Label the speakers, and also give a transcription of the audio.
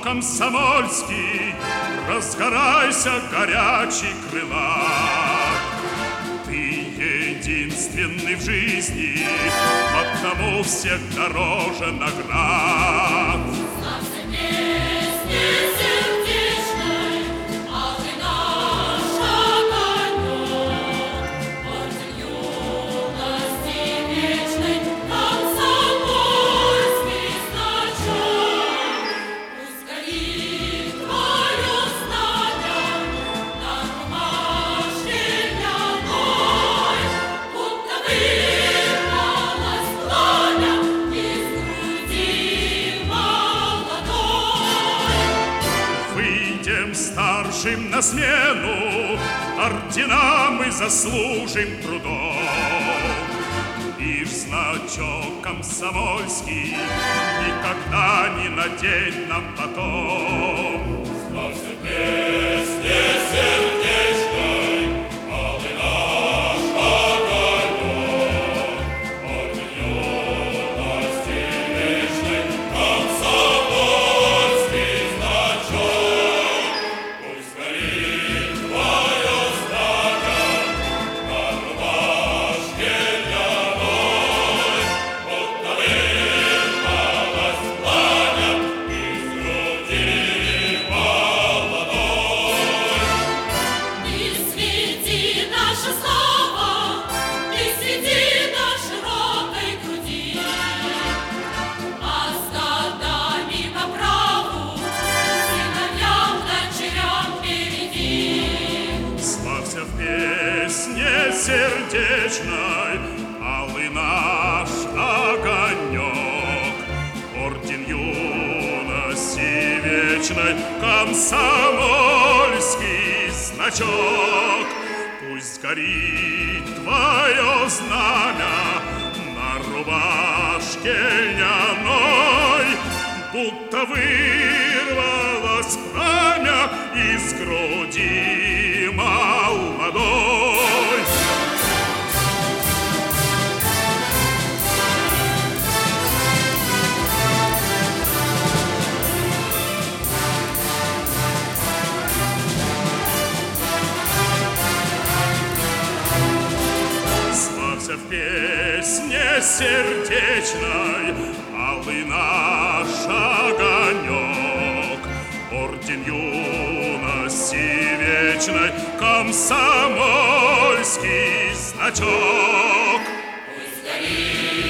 Speaker 1: комсомольский, разгорайся, горячий крылат. Ты единственный в жизни, одному всех дороже наград.
Speaker 2: Славься песни сердечной, а ты наш огонек. Орден юности вечной, комсомольский значок. Пусть горит твое знамя на рубашке льняной, будто вырвалось пламя из груди молодой.
Speaker 1: Выйдем старшим на смену, ордена мы заслужим трудом. И в значок комсомольский никогда не надеть нам потом.
Speaker 3: Славься песне сердечной, алый наш огонек. Орден юности вечной, комсомольский значок. Пусть горит твое знамя на рубашке льняной, будто вырвалось пламя из груди молодой.
Speaker 2: Ты свети наша слава, ты свети на широкой груди, а с годами по праву сыновьям, дочерям впереди.
Speaker 1: Славься в песне сердечной, алый наш огонек. Орден юности вечной, комсомольский значок. Пусть горит твое знамя на рубашке льняной, будто вырвалось пламя из груди молодой. Славься в песне сердечной, алый наш огонек. Орден юности вечной, комсомольский значок.
Speaker 2: Пусть горит